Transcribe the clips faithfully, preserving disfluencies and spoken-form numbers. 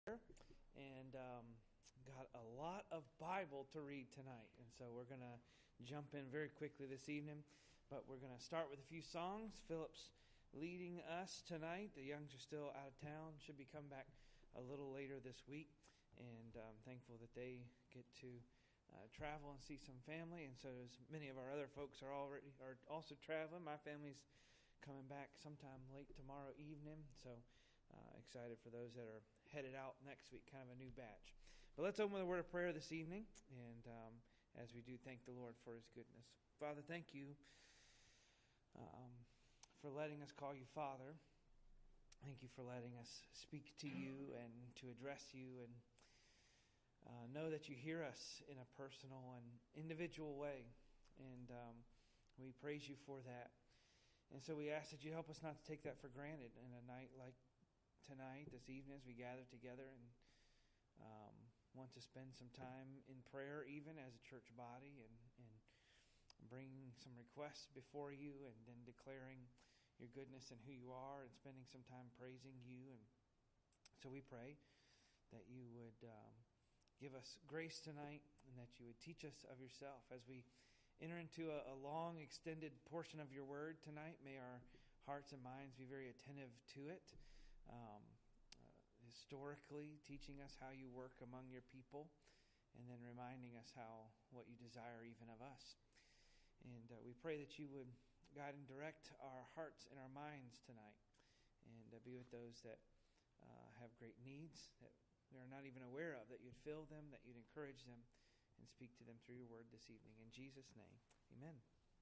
and um, got a lot of Bible to read tonight. And so we're going to jump in very quickly this evening. But we're going to start with a few songs. Philip's leading us tonight. The Youngs are still out of town, should be coming back a little later this week. And I'm thankful that they get to uh, travel and see some family. And so as many of our other folks are already are also traveling. My family's coming back sometime late tomorrow evening. So uh, excited for those that are headed out next week, kind of a new batch. But let's open with a word of prayer this evening. And um, as we do, thank the Lord for his goodness. Father, thank you um, for letting us call you Father. Thank you for letting us speak to you and to address you and uh, know that you hear us in a personal and individual way. And um, we praise you for that. And so we ask that you help us not to take that for granted in a night like tonight, this evening, as we gather together and um, want to spend some time in prayer, even as a church body, and, and bringing some requests before you, and then declaring your goodness and who you are, and spending some time praising you. And so we pray that you would um, give us grace tonight, and that you would teach us of yourself as we enter into a, a long, extended portion of your word tonight. May our hearts and minds be very attentive to it, um, uh, historically teaching us how you work among your people, and then reminding us how what you desire even of us. And uh, we pray that you would guide and direct our hearts and our minds tonight, and uh, be with those that uh, have great needs that we are not even aware of, that you'd fill them, that you'd encourage them, and speak to them through your word this evening. In Jesus' name, amen.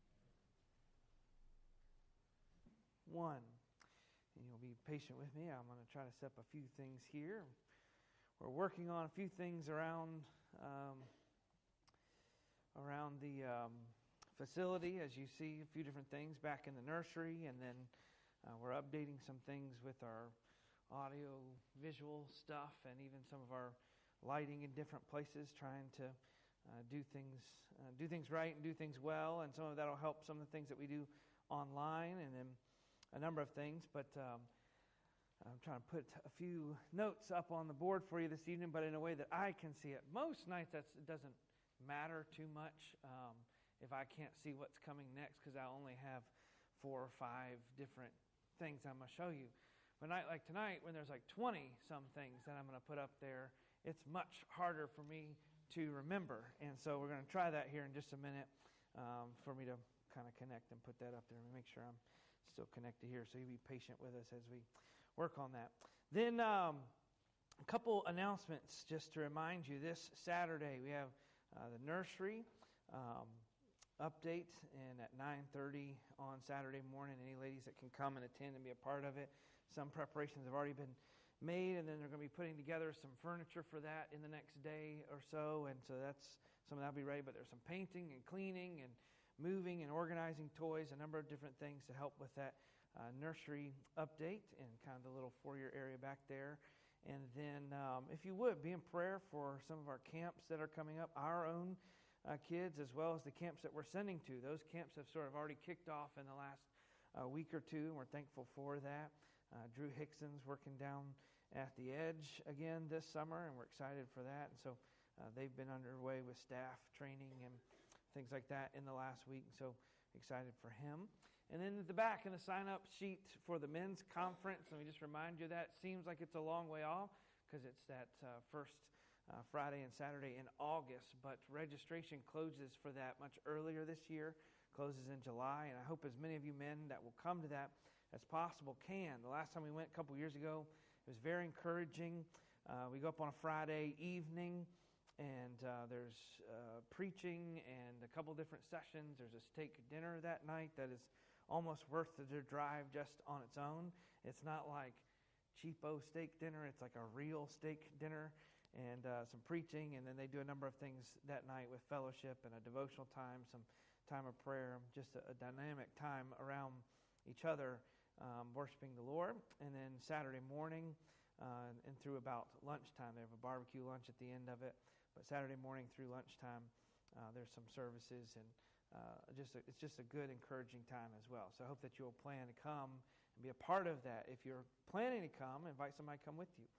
One. And you'll be patient with me. I'm going to try to set up a few things here. We're working on a few things around um, around the um, facility. As you see, a few different things back in the nursery, and then uh, we're updating some things with our audio, visual stuff, and even some of our lighting in different places, trying to Uh, do things uh, do things right and do things well, and some of that will help some of the things that we do online, and then a number of things. But um, I'm trying to put a few notes up on the board for you this evening, but in a way that I can see it. Most nights that's, it doesn't matter too much um, if I can't see what's coming next, because I only have four or five different things I'm going to show you. But a night like tonight, when there's like twenty some things that I'm going to put up there, it's much harder for me to remember. And so we're going to try that here in just a minute um, for me to kind of connect and put that up there and make sure I'm still connected here. So you be patient with us as we work on that. Then um, a couple announcements just to remind you. This Saturday we have uh, the nursery um, update, and at nine thirty on Saturday morning, any ladies that can come and attend and be a part of it. Some preparations have already been made, and then they're going to be putting together some furniture for that in the next day or so, and so that's some of that will be ready. But there's some painting and cleaning and moving and organizing toys, a number of different things to help with that uh, nursery update and kind of the little foyer area back there. And then um, if you would, be in prayer for some of our camps that are coming up, our own uh, kids, as well as the camps that we're sending to. Those camps have sort of already kicked off in the last uh, week or two, and we're thankful for that. Uh, Drew Hickson's working down at the Edge again this summer, and we're excited for that. And so uh, they've been underway with staff training and things like that in the last week, so excited for him. And then at the back in the sign-up sheet for the men's conference, let me just remind you that seems like it's a long way off because it's that uh, first uh, Friday and Saturday in August, but registration closes for that much earlier this year, closes in July, and I hope as many of you men that will come to that as possible can. The last time we went a couple years ago, it was very encouraging. Uh, we go up on a Friday evening, and uh, there's uh, preaching and a couple different sessions. There's a steak dinner that night that is almost worth the drive just on its own. It's not like cheapo steak dinner. It's like a real steak dinner, and uh, some preaching, and then they do a number of things that night with fellowship and a devotional time, some time of prayer, just a, a dynamic time around each other, Um, worshiping the Lord. And then Saturday morning uh, and through about lunchtime, they have a barbecue lunch at the end of it. But Saturday morning through lunchtime, uh, there's some services, and uh, just a, it's just a good, encouraging time as well. So I hope that you'll plan to come and be a part of that. If you're planning to come, invite somebody to come with you.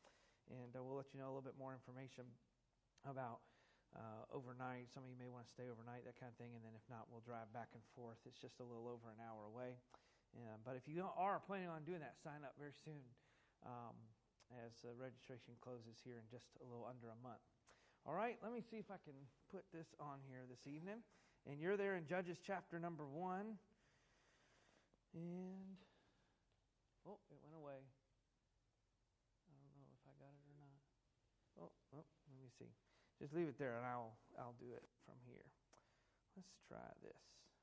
and uh, we'll let you know a little bit more information about uh, overnight. Some of you may want to stay overnight, that kind of thing, and then if not, we'll drive back and forth. It's just a little over an hour away. Yeah, but if you are planning on doing that, sign up very soon um, as uh, registration closes here in just a little under a month. All right, let me see if I can put this on here this evening. And you're there in Judges chapter number one. And, oh, it went away. I don't know if I got it or not. Oh, oh, let me see. Just leave it there, and I'll I'll do it from here. Let's try this.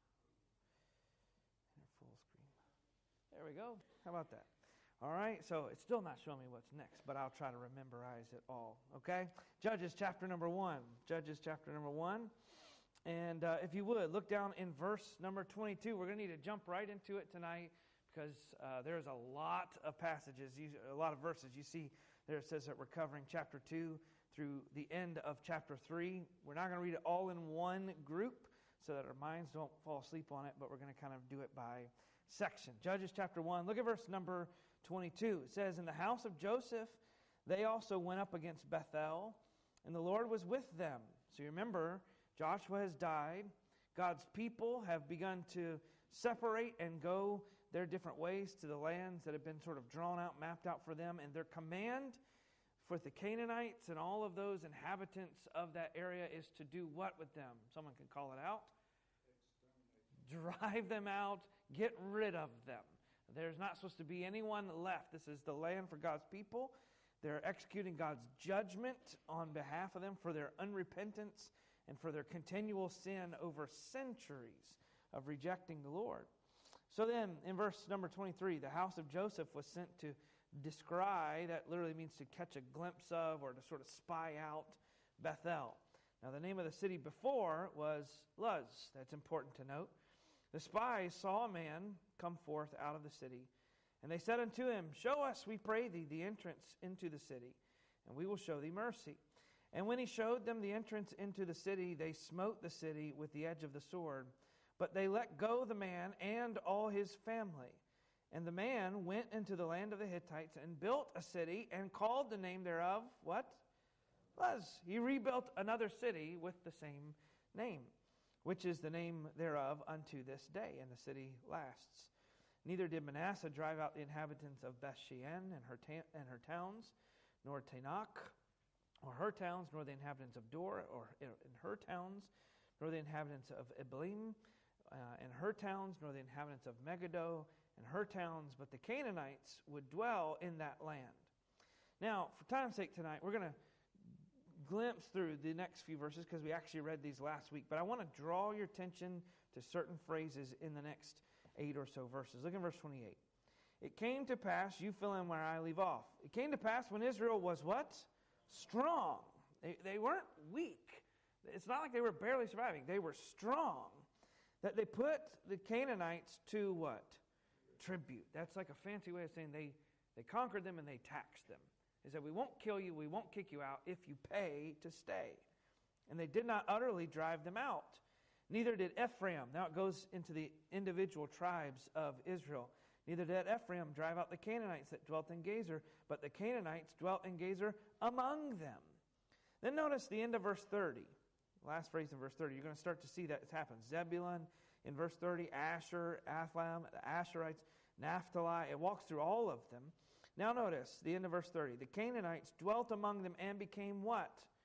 Full screen. There we go. How about that? All right, so it's still not showing me what's next, but I'll try to rememberize it all, okay? Judges chapter number one. Judges chapter number one. And uh, if you would, look down in verse number twenty-two. We're going to need to jump right into it tonight because uh, there's a lot of passages, you, a lot of verses. You see there it says that we're covering chapter two through the end of chapter three. We're not going to read it all in one group so that our minds don't fall asleep on it, but we're going to kind of do it by section. Judges chapter one, look at verse number twenty-two. It says, "In the house of Joseph, they also went up against Bethel, and the Lord was with them." So you remember, Joshua has died. God's people have begun to separate and go their different ways to the lands that have been sort of drawn out, mapped out for them. And their command for the Canaanites and all of those inhabitants of that area is to do what with them? Someone can call it out. Drive them out. Get rid of them. There's not supposed to be anyone left. This is the land for God's people. They're executing God's judgment on behalf of them for their unrepentance and for their continual sin over centuries of rejecting the Lord. So then, in verse number twenty-three, the house of Joseph was sent to descry, that literally means to catch a glimpse of or to sort of spy out Bethel. Now, the name of the city before was Luz. That's important to note. The spies saw a man come forth out of the city, and they said unto him, "Show us, we pray thee, the entrance into the city, and we will show thee mercy." And when he showed them the entrance into the city, they smote the city with the edge of the sword. But they let go the man and all his family. And the man went into the land of the Hittites and built a city and called the name thereof, what? Luz. He rebuilt another city with the same name, which is the name thereof unto this day, and the city lasts. Neither did Manasseh drive out the inhabitants of Bethshean and her, ta- and her towns, nor Tanakh, or her towns, nor the inhabitants of Dor, or in her towns, nor the inhabitants of Iblim, uh, and her towns, nor the inhabitants of Megiddo, and her towns, but the Canaanites would dwell in that land. Now, for time's sake tonight, we're going to glimpse through the next few verses because we actually read these last week, but I want to draw your attention to certain phrases in the next eight or so verses. Look at verse twenty-eight. It came to pass, you fill in where I leave off. It came to pass when Israel was what? Strong. They, they weren't weak. It's not like they were barely surviving. They were strong. That they put the Canaanites to what? Tribute. That's like a fancy way of saying they, they conquered them and they taxed them. They said, we won't kill you, we won't kick you out if you pay to stay. And they did not utterly drive them out. Neither did Ephraim. Now it goes into the individual tribes of Israel. Neither did Ephraim drive out the Canaanites that dwelt in Gezer, but the Canaanites dwelt in Gezer among them. Then notice the end of verse thirty. Last phrase in verse thirty. You're going to start to see that it's happened. Zebulun in verse thirty, Asher, Athlam, the Asherites, Naphtali. It walks through all of them. Now notice the end of verse thirty. The Canaanites dwelt among them and became what?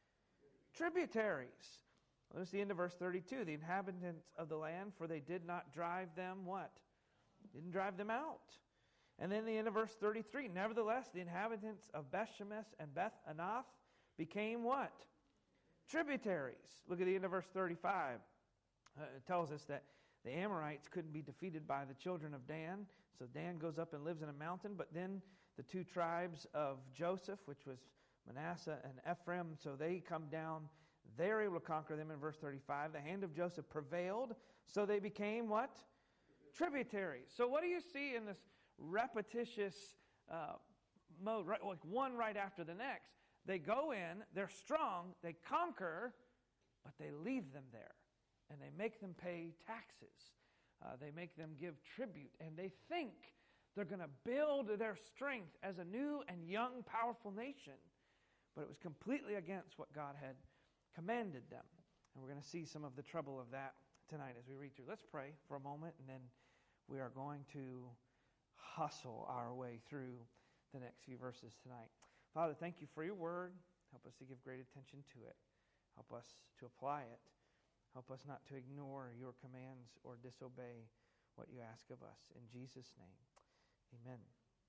Tributaries. Notice the end of verse thirty-two. The inhabitants of the land, for they did not drive them what? Didn't drive them out. And then the end of verse thirty-three. Nevertheless, the inhabitants of Bethshemesh and Beth Anath became what? Tributaries. Look at the end of verse thirty-five. Uh, it tells us that the Amorites couldn't be defeated by the children of Dan. So Dan goes up and lives in a mountain. But then the two tribes of Joseph, which was Manasseh and Ephraim, so they come down. They're able to conquer them in verse thirty-five. The hand of Joseph prevailed, so they became what? Tributaries. So what do you see in this repetitious uh, mode, right, like one right after the next? They go in, they're strong, they conquer, but they leave them there. And they make them pay taxes. Uh, they make them give tribute. And they think they're going to build their strength as a new and young, powerful nation. but it was completely against what God had commanded them. And we're going to see some of the trouble of that tonight as we read through. Let's pray for a moment, and then we are going to hustle our way through the next few verses tonight. Father, thank you for your word. Help us to give great attention to it. Help us to apply it. Help us not to ignore your commands or disobey what you ask of us. In Jesus' name, amen.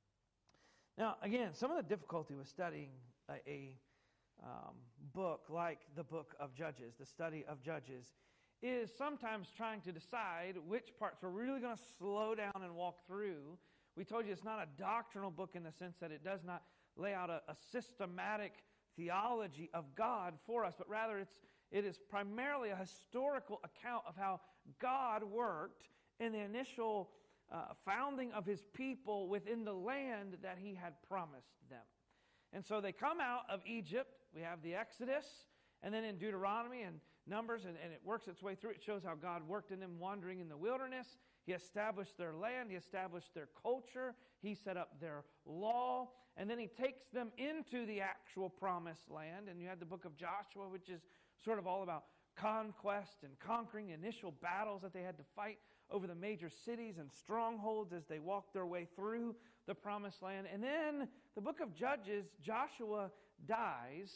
Now, again, some of the difficulty with studying a, a um, book like the book of Judges, the study of Judges, is sometimes trying to decide which parts we're really going to slow down and walk through. We told you it's not a doctrinal book in the sense that it does not lay out a, a systematic theology of God for us, but rather it's it is primarily a historical account of how God worked in the initial uh, founding of his people within the land that he had promised them. And so they come out of Egypt. We have the Exodus, and then in Deuteronomy and Numbers, and, and it works its way through. It shows how God worked in them wandering in the wilderness. He established their land. He established their culture. He set up their law. And then he takes them into the actual promised land. And you had the book of Joshua, which is sort of all about conquest and conquering, initial battles that they had to fight over the major cities and strongholds as they walked their way through the promised land. And then the book of Judges, Joshua dies,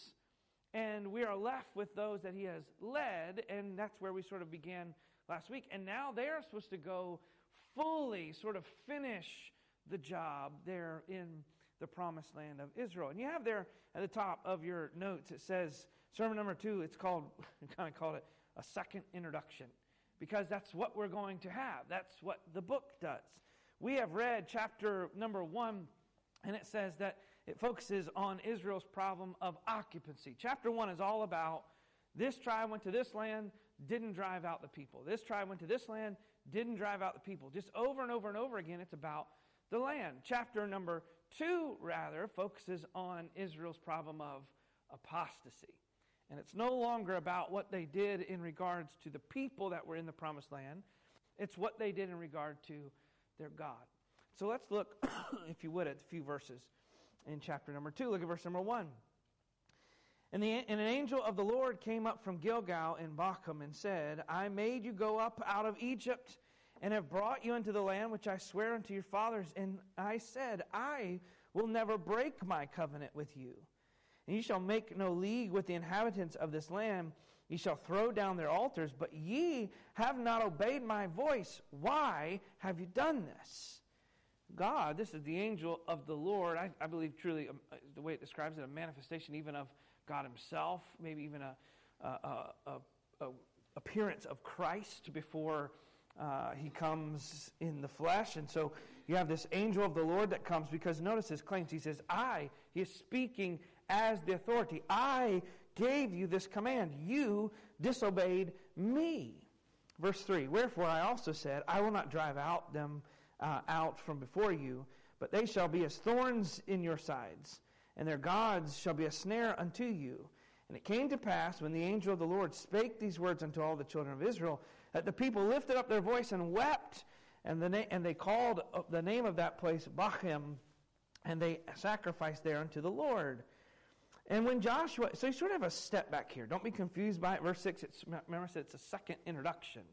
and we are left with those that he has led, and that's where we sort of began last week. And now they are supposed to go fully sort of finish the job there in the promised land of Israel. And you have there at the top of your notes, it says, sermon number two, it's called, we kind of called it a second introduction, because that's what we're going to have. That's what the book does. We have read chapter number one, and it says that it focuses on Israel's problem of occupancy. Chapter one is all about this tribe went to this land, didn't drive out the people. This tribe went to this land, didn't drive out the people. Just over and over and over again, it's about the land. Chapter number two, rather, focuses on Israel's problem of apostasy. And it's no longer about what they did in regards to the people that were in the promised land. It's what they did in regard to their God. So let's look, if you would, at a few verses in chapter number two. Look at verse number one. And, the, and an angel of the Lord came up from Gilgal in Bochum and said, I made you go up out of Egypt and have brought you into the land which I swear unto your fathers. And I said, I will never break my covenant with you. And ye shall make no league with the inhabitants of this land. Ye shall throw down their altars, but ye have not obeyed my voice. Why have you done this? God, this is the angel of the Lord. I, I believe truly, um, the way it describes it, a manifestation even of God himself, maybe even a, a, a, a, a appearance of Christ before uh, he comes in the flesh. And so you have this angel of the Lord that comes, because notice his claims. He says, I, he is speaking as the authority. I gave you this command. You disobeyed me. Verse three, wherefore I also said, I will not drive out them uh, out from before you, but they shall be as thorns in your sides, and their gods shall be a snare unto you. And it came to pass, when the angel of the Lord spake these words unto all the children of Israel, that the people lifted up their voice and wept, and, the na- and they called the name of that place Bochum, and they sacrificed there unto the Lord. And when Joshua, so you sort of have a step back here. Don't be confused by it. Verse six, it's, remember I said it's a second introduction.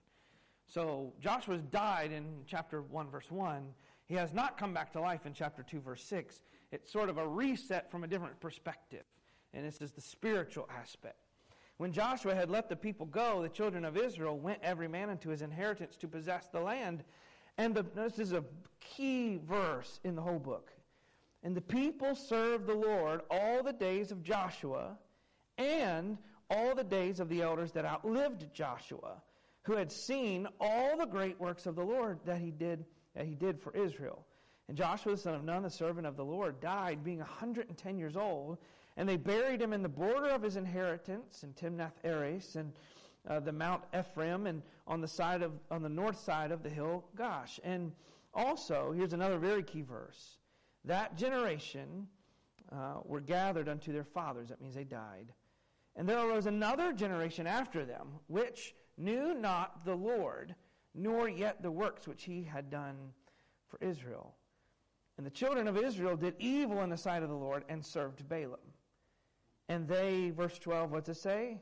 So Joshua's died in chapter one, verse one. He has not come back to life in chapter two, verse six. It's sort of a reset from a different perspective. And this is the spiritual aspect. When Joshua had let the people go, the children of Israel went every man into his inheritance to possess the land. And the, this is a key verse in the whole book. And the people served the Lord all the days of Joshua and all the days of the elders that outlived Joshua, who had seen all the great works of the Lord that he did that he did for Israel. And Joshua the son of Nun, the servant of the Lord, died being one hundred ten years old, and they buried him in the border of his inheritance in Timnath-Eres and uh, the Mount Ephraim, and on the side of on the north side of the hill Gosh. And also, here's another very key verse. That generation uh, were gathered unto their fathers. That means they died. And there arose another generation after them, which knew not the Lord, nor yet the works which he had done for Israel. And the children of Israel did evil in the sight of the Lord and served Balaam. And they, verse twelve, what's it say?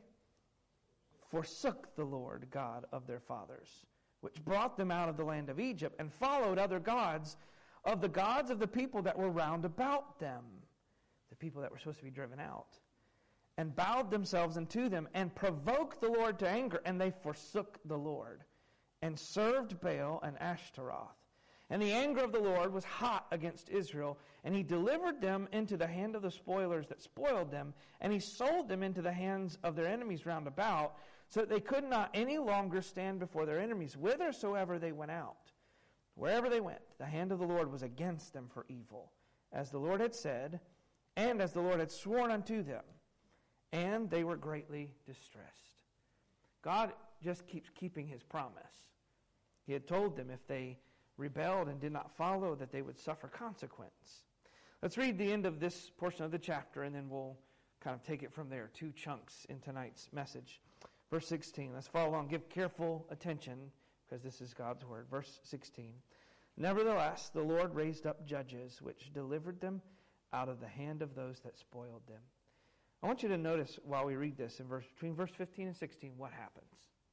Forsook the Lord God of their fathers, which brought them out of the land of Egypt, and followed other gods of the gods of the people that were round about them, the people that were supposed to be driven out, and bowed themselves unto them, and provoked the Lord to anger, and they forsook the Lord, and served Baal and Ashtaroth. And the anger of the Lord was hot against Israel, and he delivered them into the hand of the spoilers that spoiled them, and he sold them into the hands of their enemies round about, so that they could not any longer stand before their enemies, whithersoever they went out. Wherever they went, the hand of the Lord was against them for evil, as the Lord had said, and as the Lord had sworn unto them. And they were greatly distressed. God just keeps keeping his promise. He had told them if they rebelled and did not follow, that they would suffer consequence. Let's read the end of this portion of the chapter, and then we'll kind of take it from there. Two chunks in tonight's message. Verse sixteen. Let's follow along. Give careful attention, because this is God's word. Verse sixteen. Nevertheless, the Lord raised up judges, which delivered them out of the hand of those that spoiled them. I want you to notice while we read this, in verse between verse fifteen and sixteen, what happens.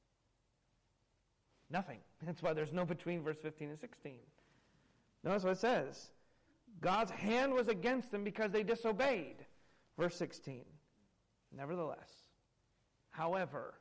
Nothing. That's why there's no between verse fifteen and sixteen. Notice what it says. God's hand was against them because they disobeyed. Verse sixteen. Nevertheless, however,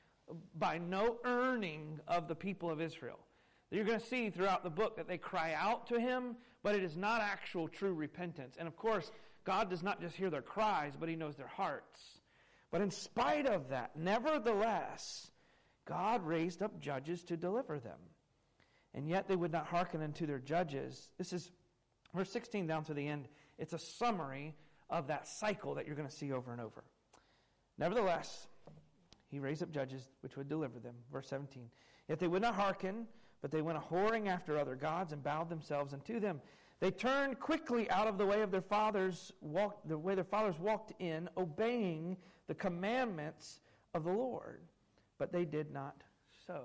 by no earning of the people of Israel. You're going to see throughout the book that they cry out to him, but it is not actual true repentance. And of course, God does not just hear their cries, but he knows their hearts. But in spite of that, nevertheless, God raised up judges to deliver them. And yet they would not hearken unto their judges. This is verse sixteen down to the end. It's a summary of that cycle that you're going to see over and over. Nevertheless, he raised up judges which would deliver them. Verse seventeen. Yet they would not hearken, but they went a-whoring after other gods and bowed themselves unto them. They turned quickly out of the way of their fathers, walked, the way their fathers walked in, obeying the commandments of the Lord. But they did not so.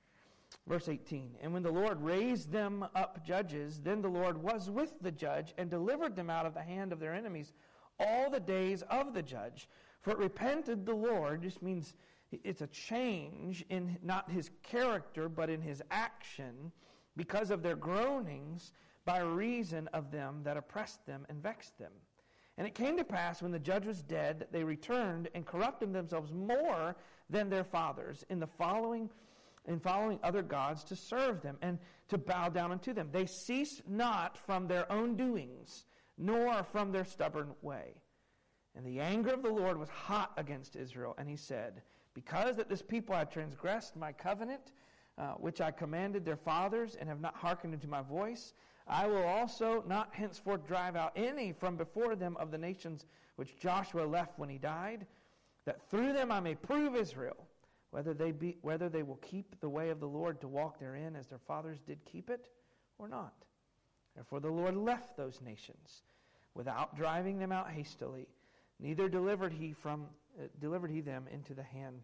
Verse eighteen. And when the Lord raised them up judges, then the Lord was with the judge and delivered them out of the hand of their enemies all the days of the judge. For it repented the Lord, just means it's a change in not his character, but in his action, because of their groanings, by reason of them that oppressed them and vexed them. And it came to pass, when the judge was dead, that they returned and corrupted themselves more than their fathers in the following, in following other gods to serve them and to bow down unto them. They ceased not from their own doings, nor from their stubborn way. And the anger of the Lord was hot against Israel, and he said, because that this people have transgressed my covenant, uh, which I commanded their fathers, and have not hearkened unto my voice, I will also not henceforth drive out any from before them of the nations which Joshua left when he died, that through them I may prove Israel, whether they be whether they will keep the way of the Lord to walk therein as their fathers did keep it, or not. Therefore the Lord left those nations without driving them out hastily, neither delivered he from uh, delivered he them into the hand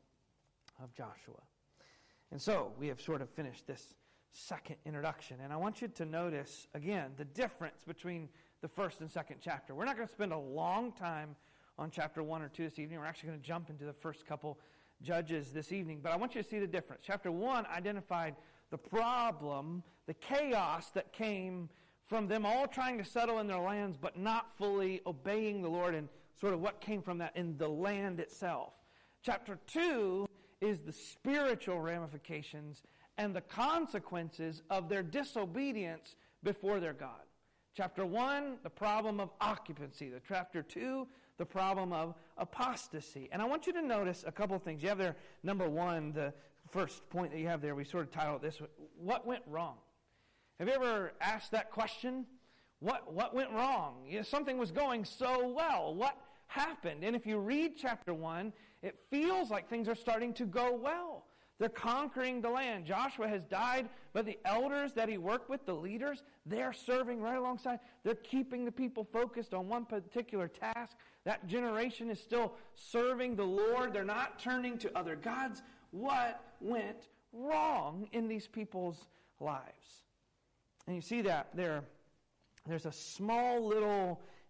of Joshua. And so we have sort of finished this second introduction. And I want you to notice, again, the difference between the first and second chapter. We're not going to spend a long time on chapter one or two this evening. We're actually going to jump into the first couple judges this evening. But I want you to see the difference. Chapter one identified the problem, the chaos that came from them all trying to settle in their lands, but not fully obeying the Lord, and sort of what came from that in the land itself. Chapter two is the spiritual ramifications and the consequences of their disobedience before their God. Chapter one, the problem of occupancy. The chapter two, the problem of apostasy. And I want you to notice a couple of things. You have there, number one, the first point that you have there, we sort of titled this, what went wrong? Have you ever asked that question? What, what went wrong? You know, something was going so well. What happened? And if you read chapter one, it feels like things are starting to go well. They're conquering the land. Joshua has died, but the elders that he worked with, the leaders, they're serving right alongside. They're keeping the people focused on one particular task. That generation is still serving the Lord. They're not turning to other gods. What went wrong in these people's lives? And you see that there, there's a small little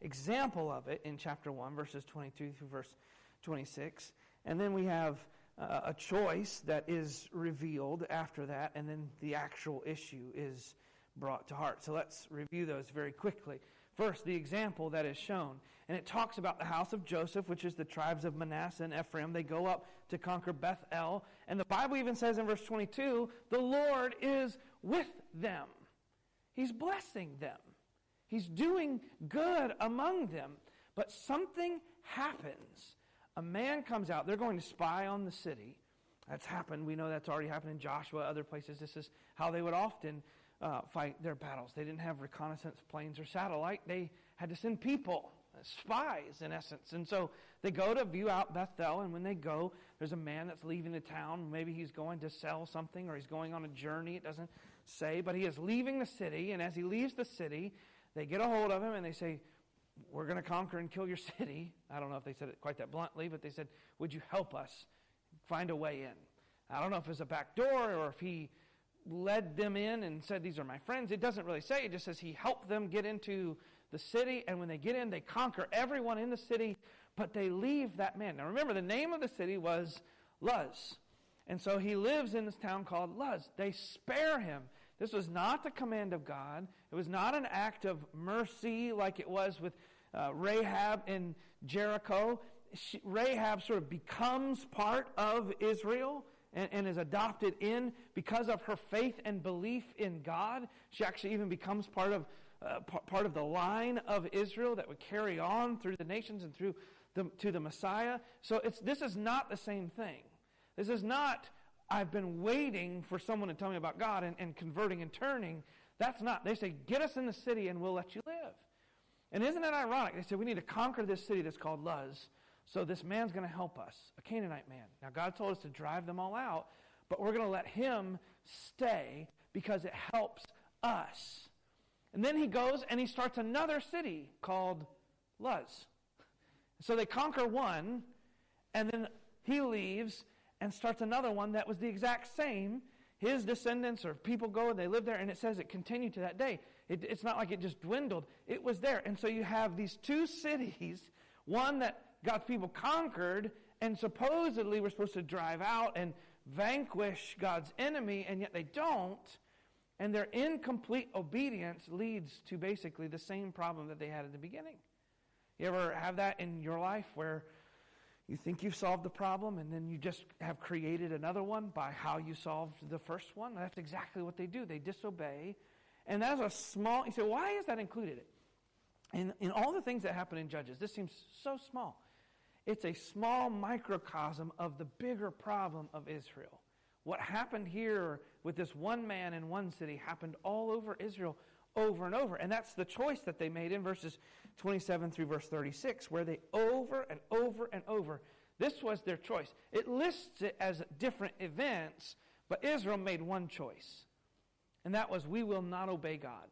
example of it in chapter one, verses twenty-two through verse twenty-six. And then we have uh, a choice that is revealed after that, and then the actual issue is brought to heart. So let's review those very quickly. First, the example that is shown. And it talks about the house of Joseph, which is the tribes of Manasseh and Ephraim. They go up to conquer Bethel. And the Bible even says in verse twenty-two, the Lord is with them. He's blessing them. He's doing good among them. But something happens. A man comes out. They're going to spy on the city. That's happened. We know that's already happened in Joshua, other places. This is how they would often uh, fight their battles. They didn't have reconnaissance planes or satellite. They had to send people, spies in essence. And so they go to view out Bethel, and when they go, there's a man that's leaving the town. Maybe he's going to sell something, or he's going on a journey. It doesn't say, but he is leaving the city, and as he leaves the city, they get a hold of him, and they say, we're going to conquer and kill your city. I don't know if they said it quite that bluntly, but they said, would you help us find a way in? I don't know if it was a back door or if he led them in and said, these are my friends. It doesn't really say. It just says he helped them get into the city, and when they get in, they conquer everyone in the city, but they leave that man. Now remember, the name of the city was Luz, and so he lives in this town called Luz. They spare him. This was not the command of God. It was not an act of mercy like it was with uh, Rahab in Jericho. She, Rahab sort of becomes part of Israel and, and is adopted in because of her faith and belief in God. She actually even becomes part of uh, p- part of the line of Israel that would carry on through the nations and through the, to the Messiah. So it's this is not the same thing. This is not, I've been waiting for someone to tell me about God and, and converting and turning. That's not. They say, get us in the city and we'll let you live. And isn't it ironic? They say, we need to conquer this city that's called Luz. So this man's going to help us, a Canaanite man. Now God told us to drive them all out, but we're going to let him stay because it helps us. And then he goes and he starts another city called Luz. So they conquer one, and then he leaves and starts another one that was the exact same. His descendants or people go and they live there, and it says it continued to that day. It, it's not like it just dwindled. It was there. And so you have these two cities, one that God's people conquered, and supposedly we're supposed to drive out and vanquish God's enemy, and yet they don't. And their incomplete obedience leads to basically the same problem that they had at the beginning. You ever have that in your life where you think you've solved the problem and then you just have created another one by how you solved the first one? That's exactly what they do. They disobey. And that's a small, you say, why is that included? In, in all the things that happen in Judges, this seems so small. It's a small microcosm of the bigger problem of Israel. What happened here with this one man in one city happened all over Israel over and over. And that's the choice that they made in verses twenty-seven through verse thirty-six, where they over and over and over, this was their choice. It lists it as different events, but Israel made one choice. And that was, we will not obey God.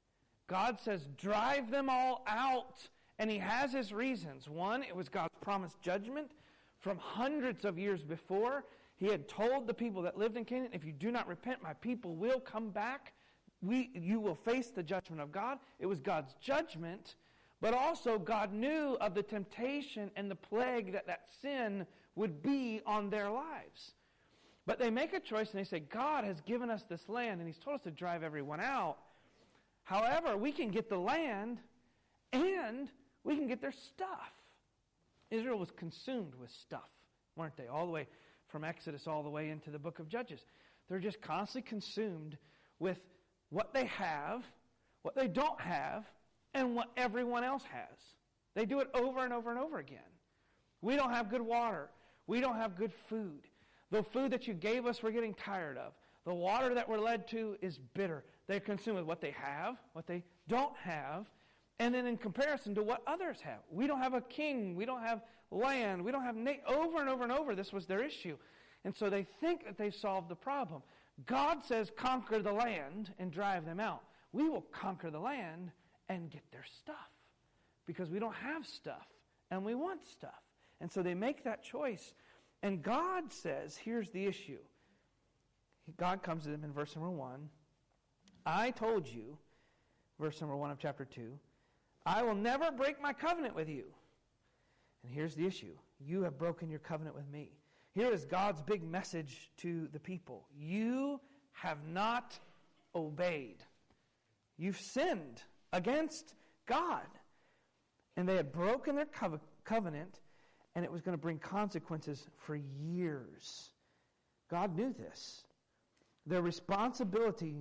God says, drive them all out. And he has his reasons. One, it was God's promised judgment from hundreds of years before. He had told the people that lived in Canaan, if you do not repent, my people will come back. We, you will face the judgment of God. It was God's judgment, but also God knew of the temptation and the plague that that sin would be on their lives. But they make a choice and they say, God has given us this land and he's told us to drive everyone out. However, we can get the land and we can get their stuff. Israel was consumed with stuff, weren't they? All the way from Exodus all the way into the book of Judges. They're just constantly consumed with what they have, what they don't have, and what everyone else has. They do it over and over and over again. We don't have good water. We don't have good food. The food that you gave us, we're getting tired of. The water that we're led to is bitter. They're consumed with what they have, what they don't have, and then in comparison to what others have. We don't have a king. We don't have land. We don't have... Na- over and over and over, this was their issue. And so they think that they've solved the problem. God says, conquer the land and drive them out. We will conquer the land and get their stuff because we don't have stuff and we want stuff. And so they make that choice. And God says, here's the issue. God comes to them in verse number one. I told you, verse number one of chapter two, I will never break my covenant with you. And here's the issue. You have broken your covenant with me. Here is God's big message to the people. You have not obeyed. You've sinned against God. And they had broken their co- covenant, and it was going to bring consequences for years. God knew this. Their responsibility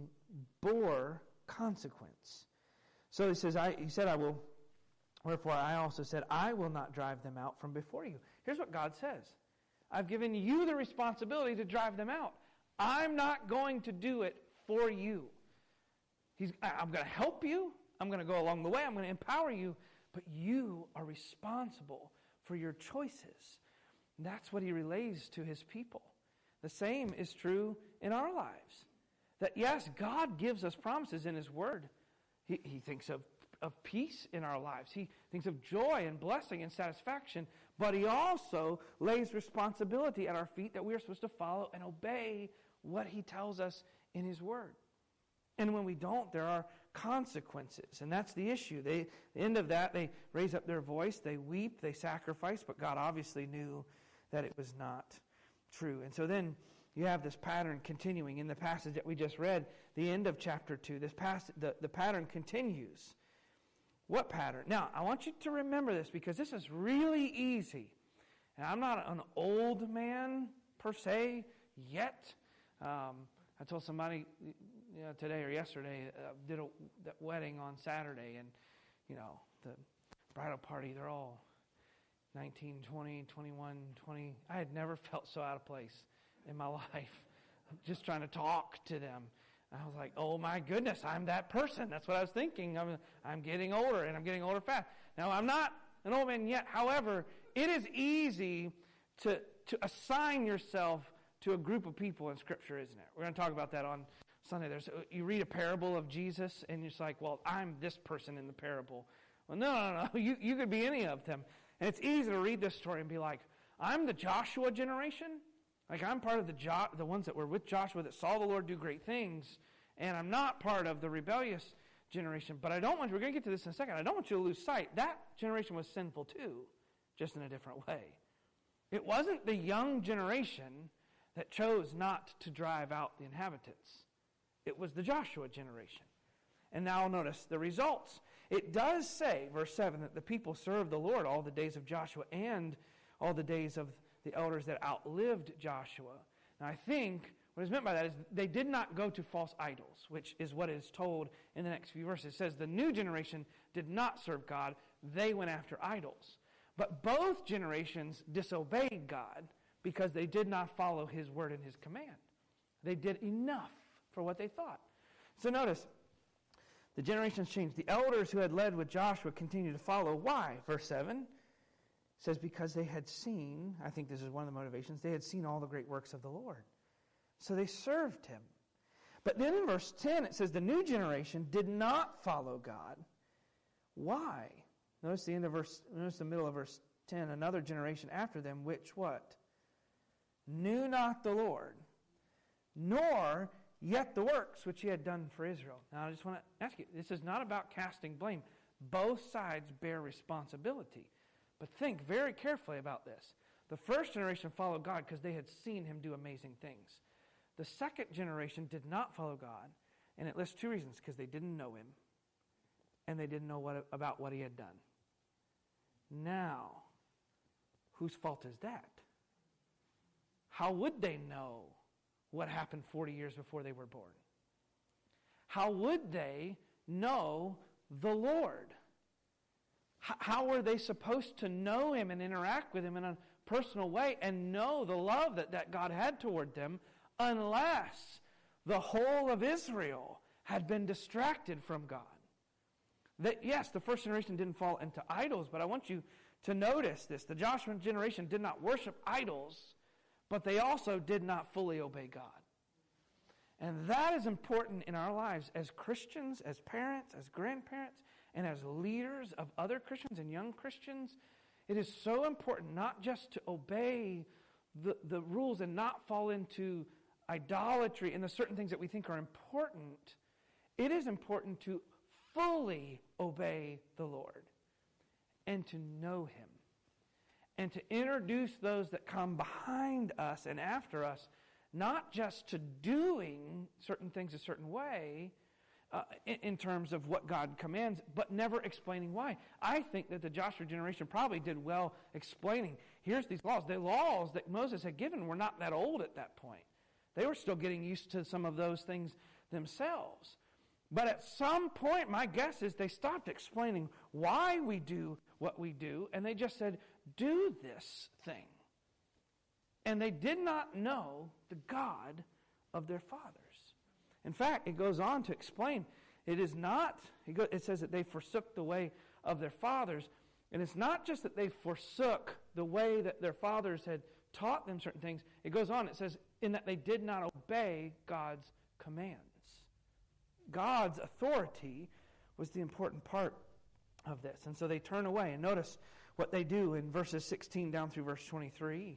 bore consequence. So he says, I, he said, I will, wherefore I also said, I will not drive them out from before you. Here's what God says. I've given you the responsibility to drive them out. I'm not going to do it for you. He's, I'm going to help you. I'm going to go along the way. I'm going to empower you. But you are responsible for your choices. And that's what he relays to his people. The same is true in our lives. That yes, God gives us promises in his word. He, he thinks of, of peace in our lives. He thinks of joy and blessing and satisfaction. But he also lays responsibility at our feet that we are supposed to follow and obey what he tells us in his word. And when we don't, there are consequences. And that's the issue. They, at the end of that, they raise up their voice, they weep, they sacrifice, but God obviously knew that it was not true. And so then you have this pattern continuing in the passage that we just read, the end of chapter two. This pass, the, the pattern continues. What pattern? Now, I want you to remember this because this is really easy. And I'm not an old man per se yet. Um, I told somebody you know, today or yesterday, uh, did a that wedding on Saturday, and you know the bridal party, they're all nineteen, twenty, twenty-one, twenty. I had never felt so out of place in my life. Just trying to talk to them. I was like, oh my goodness, I'm that person. That's what I was thinking. I'm, I'm getting older, and I'm getting older fast. Now, I'm not an old man yet. However, it is easy to, to assign yourself to a group of people in Scripture, isn't it? We're going to talk about that on Sunday. There's, you read a parable of Jesus, and you're just like, well, I'm this person in the parable. Well, no, no, no. You, you could be any of them. And it's easy to read this story and be like, I'm the Joshua generation. Like, I'm part of the jo- the ones that were with Joshua that saw the Lord do great things, and I'm not part of the rebellious generation. But I don't want you, we're going to get to this in a second, I don't want you to lose sight. That generation was sinful too, just in a different way. It wasn't the young generation that chose not to drive out the inhabitants. It was the Joshua generation. And now notice the results. It does say, verse seven, that the people served the Lord all the days of Joshua and all the days of the elders that outlived Joshua. Now I think what is meant by that is they did not go to false idols, which is what is told in the next few verses. It says the new generation did not serve God. They went after idols. But both generations disobeyed God because they did not follow his word and his command. They did enough for what they thought. So notice, the generations changed. The elders who had led with Joshua continued to follow. Why? Verse seven says, because they had seen, I think this is one of the motivations, they had seen all the great works of the Lord. So they served him. But then in verse ten, it says the new generation did not follow God. Why? Notice the end of verse, notice the middle of verse ten, another generation after them, which what? Knew not the Lord, nor yet the works which he had done for Israel. Now I just want to ask you, this is not about casting blame. Both sides bear responsibility. But think very carefully about this. The first generation followed God because they had seen him do amazing things. The second generation did not follow God, and it lists two reasons, because they didn't know him, and they didn't know what, about what he had done. Now, whose fault is that? How would they know what happened forty years before they were born? How would they know the Lord? H- how were they supposed to know him and interact with him in a personal way and know the love that, that God had toward them unless the whole of Israel had been distracted from God? That, yes, the first generation didn't fall into idols, but I want you to notice this. The Joshua generation did not worship idols, but they also did not fully obey God. And that is important in our lives as Christians, as parents, as grandparents, and as leaders of other Christians and young Christians. It is so important not just to obey the, the rules and not fall into idolatry and the certain things that we think are important. It is important to fully obey the Lord and to know him and to introduce those that come behind us and after us, not just to doing certain things a certain way uh, in, in terms of what God commands, but never explaining why. I think that the Joshua generation probably did well explaining, here's these laws. The laws that Moses had given were not that old at that point. They were still getting used to some of those things themselves. But at some point, my guess is they stopped explaining why we do what we do, and they just said, do this thing. And they did not know the God of their fathers. In fact, it goes on to explain, it is not, it says that they forsook the way of their fathers, and it's not just that they forsook the way that their fathers had taught them certain things. It goes on, it says, in that they did not obey God's commands. God's authority was the important part of this. And so they turn away. And notice what they do in verses sixteen down through verse twenty-three.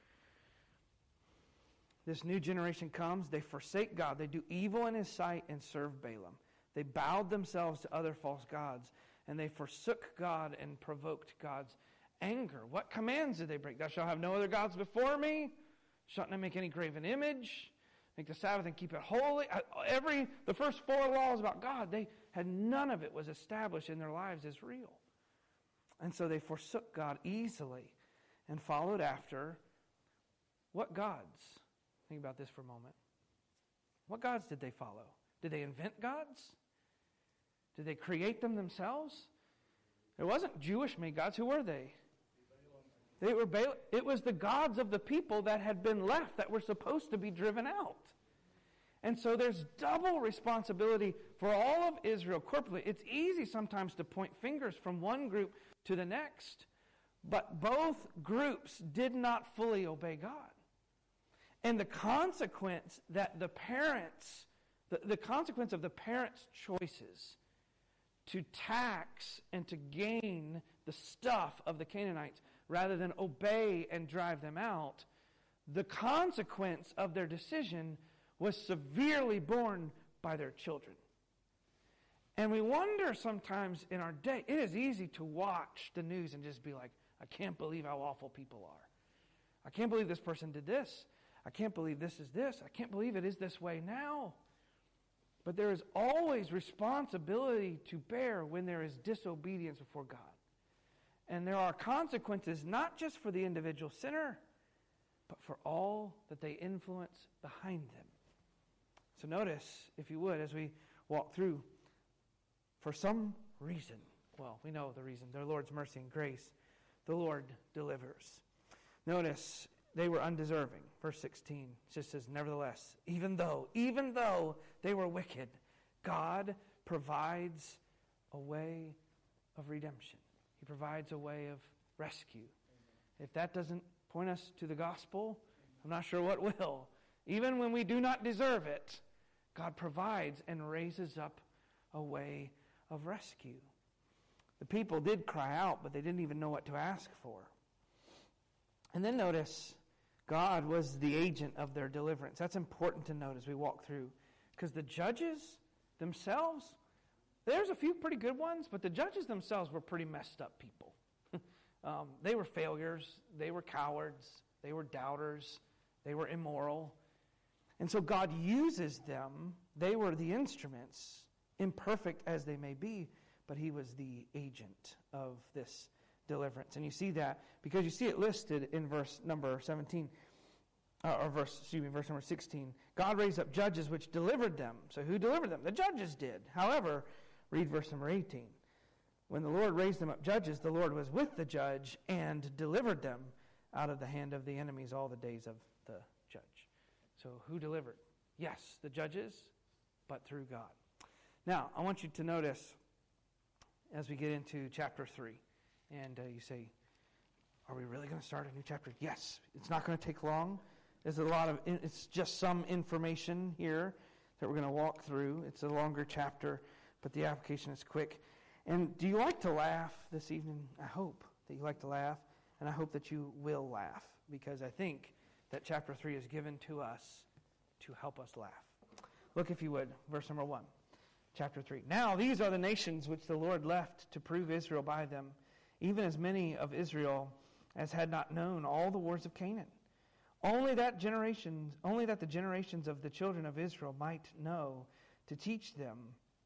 This new generation comes. They forsake God. They do evil in his sight and serve Balaam. They bowed themselves to other false gods. And they forsook God and provoked God's anger. What commands did they break? Thou shalt have no other gods before me. Shalt not make any graven image. Make the Sabbath and keep it holy. Every the first four laws about God, they had none of it was established in their lives as real. And so they forsook God easily and followed after what gods? Think about this for a moment. What gods did they follow? Did they invent gods? Did they create them themselves? It wasn't Jewish-made gods. Who were they? They were Baal. It was the gods of the people that had been left that were supposed to be driven out. And so there's double responsibility for all of Israel corporately. It's easy sometimes to point fingers from one group to the next, but both groups did not fully obey God. And the consequence that the parents, the, the consequence of the parents' choices to tax and to gain the stuff of the Canaanites rather than obey and drive them out, the consequence of their decision was severely borne by their children. And we wonder sometimes in our day, it is easy to watch the news and just be like, I can't believe how awful people are. I can't believe this person did this. I can't believe this is this. I can't believe it is this way now. But there is always responsibility to bear when there is disobedience before God. And there are consequences not just for the individual sinner, but for all that they influence behind them. So notice, if you would, as we walk through, for some reason, well, we know the reason, their Lord's mercy and grace, the Lord delivers. Notice, they were undeserving. Verse sixteen just says, nevertheless, even though, even though they were wicked, God provides a way of redemption. He provides a way of rescue. Amen. If that doesn't point us to the gospel, I'm not sure what will. Even when we do not deserve it, God provides and raises up a way of rescue. The people did cry out, but they didn't even know what to ask for. And then notice, God was the agent of their deliverance. That's important to note as we walk through. Because the judges themselves, there's a few pretty good ones, but the judges themselves were pretty messed up people. um, they were failures. They were cowards. They were doubters. They were immoral. And so God uses them. They were the instruments, imperfect as they may be, but he was the agent of this deliverance. And you see that because you see it listed in verse number seventeen, uh, or verse, excuse me, verse number sixteen. God raised up judges which delivered them. So who delivered them? The judges did. However, read verse number eighteen. When the Lord raised them up judges, the Lord was with the judge and delivered them out of the hand of the enemies all the days of the judge. So who delivered? Yes, the judges, but through God. Now, I want you to notice as we get into chapter three, and uh, you say, are we really going to start a new chapter? Yes, it's not going to take long. There's a lot of, it's just some information here that we're going to walk through. It's a longer chapter, but the application is quick. And do you like to laugh this evening? I hope that you like to laugh, and I hope that you will laugh, because I think that chapter three is given to us to help us laugh. Look, if you would, verse number one. chapter three. Now these are the nations which the Lord left to prove Israel by them, even as many of Israel as had not known all the wars of Canaan. Only that generations, only that the generations of the children of Israel might know, to teach them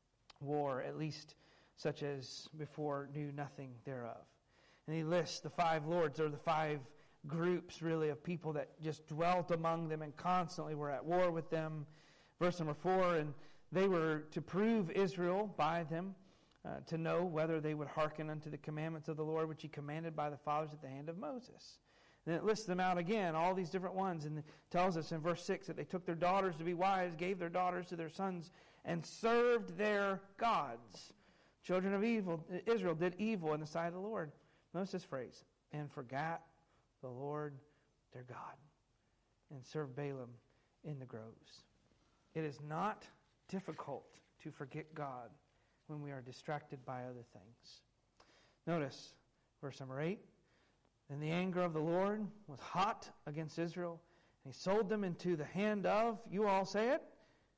war, at least such as before knew nothing thereof. And he lists the five lords, or the five groups, really, of people that just dwelt among them and constantly were at war with them. Verse number four, and they were to prove Israel by them, uh, to know whether they would hearken unto the commandments of the Lord, which he commanded by the fathers at the hand of Moses. And it lists them out again, all these different ones, and it tells us in verse six that they took their daughters to be wives, gave their daughters to their sons, and served their gods. Children of evil, Israel did evil in the sight of the Lord. Notice this phrase, and forgot the Lord their God, and served Balaam in the groves. It is not difficult to forget God when we are distracted by other things. Notice verse number eight. Then the anger of the Lord was hot against Israel, and he sold them into the hand of, you all say it?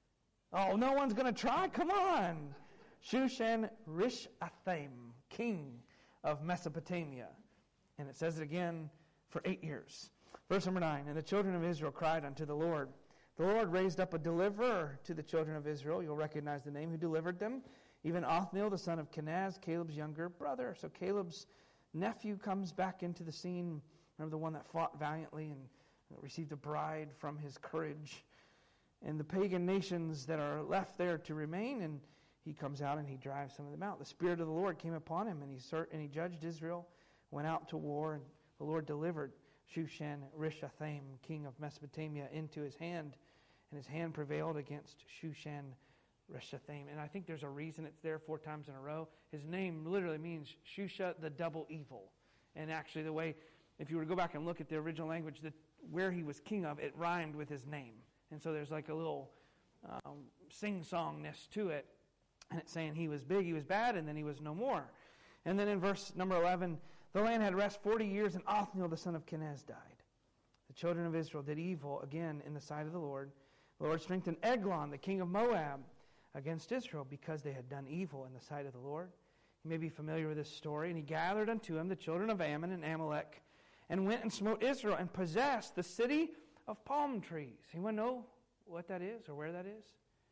Oh, no one's going to try? Come on. Shushan Rishathaim, king of Mesopotamia. And it says it again, for eight years. Verse number nine, and the children of Israel cried unto the Lord. The Lord raised up a deliverer to the children of Israel. You'll recognize the name who delivered them. Even Othniel, the son of Kenaz, Caleb's younger brother. So Caleb's nephew comes back into the scene. Remember the one that fought valiantly and received a bride from his courage. And the pagan nations that are left there to remain, and he comes out and he drives some of them out. The Spirit of the Lord came upon him, and he ser- and he judged Israel, went out to war, and the Lord delivered Shushan Rishathaim, king of Mesopotamia, into his hand, and his hand prevailed against Shushan Rishathaim. And I think there's a reason it's there four times in a row. His name literally means Shusha, the double evil. And actually the way, if you were to go back and look at the original language, the, where he was king of, it rhymed with his name. And so there's like a little um, sing-songness to it. And it's saying he was big, he was bad, and then he was no more. And then in verse number eleven, the land had rest forty years, and Othniel the son of Kenaz died. The children of Israel did evil again in the sight of the Lord. The Lord strengthened Eglon, the king of Moab, against Israel, because they had done evil in the sight of the Lord. You may be familiar with this story. And he gathered unto him the children of Ammon and Amalek, and went and smote Israel, and possessed the city of palm trees. Anyone know what that is, or where that is?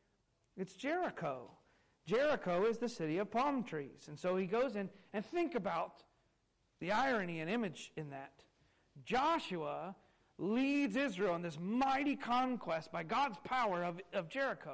It's Jericho. Jericho is the city of palm trees. And so he goes in, and think about the irony and image in that. Joshua leads Israel in this mighty conquest by God's power of, of Jericho.